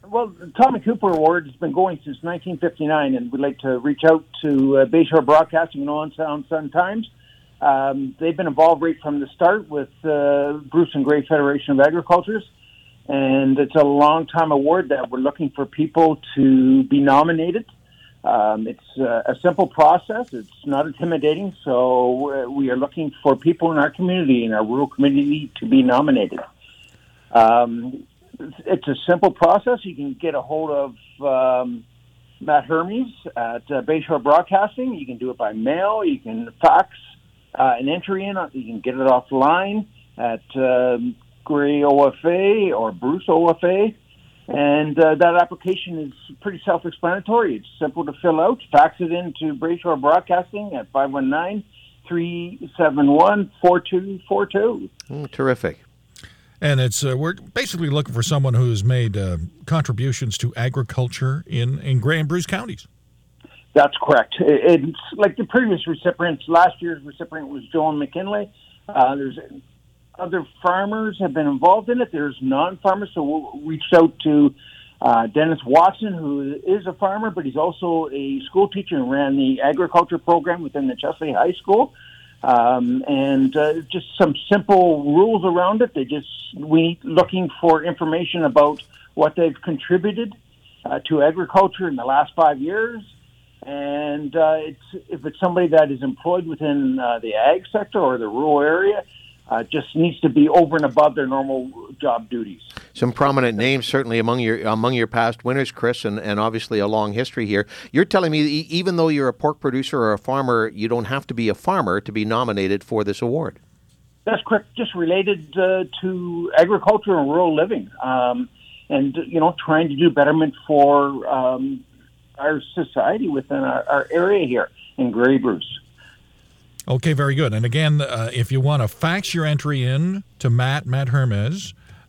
Well, the Tommy Cooper Award has been going since 1959, and we'd like to reach out to Bayshore Broadcasting and On Sound Sun Times. They've been involved right from the start with Bruce and Grey Federation of Agricultures, and it's a long-time award that we're looking for people to be nominated. It's a simple process. It's not intimidating, so we are looking for people in our community, in our rural community, to be nominated. It's a simple process. You can get a hold of Matt Hermes at Bayshore Broadcasting. You can do it by mail. You can fax an entry in. You can get it offline at Grey OFA or Bruce OFA. And that application is pretty self-explanatory. It's simple to fill out. Fax it in to Bayshore Broadcasting at 519-371-4242. Terrific. And it's we're basically looking for someone who's made contributions to agriculture in Grey and Bruce counties. That's correct. It's like the previous recipients. Last year's recipient was Joan McKinley. There's other farmers have been involved in it. There's non-farmers, so we'll reach out to Dennis Watson, who is a farmer, but he's also a school teacher and ran the agriculture program within the Chesley High School. And just some simple rules around it. We looking for information about what they've contributed to agriculture in the last 5 years. And if it's somebody that is employed within the ag sector or the rural area, just needs to be over and above their normal job duties. Some prominent names certainly among your past winners, Chris, and obviously a long history here. You're telling me even though you're a pork producer or a farmer, you don't have to be a farmer to be nominated for this award. That's correct. Just related to agriculture and rural living, and trying to do betterment for our society within our area here in Grey Bruce. Okay, very good. And again, if you want to fax your entry in to Matt Hermes,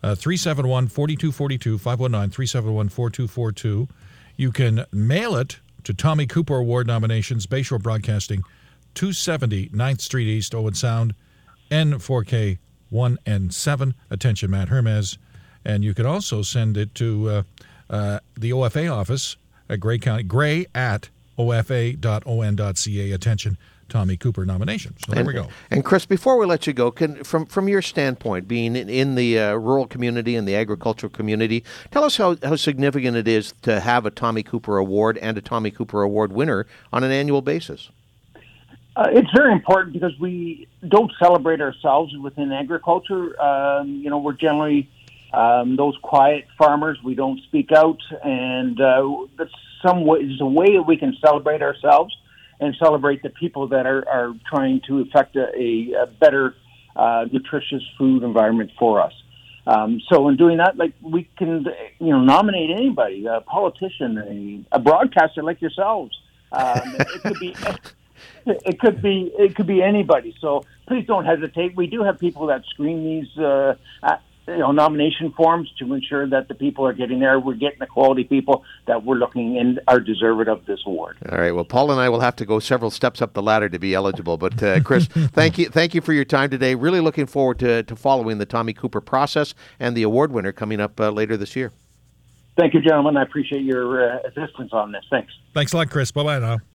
371-4242, 519-371-4242. You can mail it to Tommy Cooper Award nominations, Bayshore Broadcasting, 270 9th Street East, Owen Sound, N4K 1N7. Attention, Matt Hermes. And you can also send it to the OFA office at Grey County, Grey at ofa.on.ca. Attention, Tommy Cooper nomination. So there we go. And Chris, before we let you go, from your standpoint, being in the rural community and the agricultural community, tell us how significant it is to have a Tommy Cooper Award and a Tommy Cooper Award winner on an annual basis. It's very important because we don't celebrate ourselves within agriculture. We're generally those quiet farmers. We don't speak out, and that's it's a way that we can celebrate ourselves and celebrate the people that are trying to effect a better, nutritious food environment for us. So in doing that, we can, nominate anybody, a politician, a broadcaster like yourselves. It could be anybody. So please don't hesitate. We do have people that screen these, nomination forms to ensure that the people are getting there. We're getting the quality people that we're looking and are deserving of this award. All right. Well, Paul and I will have to go several steps up the ladder to be eligible. But Chris, thank you for your time today. Really looking forward to following the Tommy Cooper process and the award winner coming up later this year. Thank you, gentlemen. I appreciate your assistance on this. Thanks. Thanks a lot, Chris. Bye-bye now.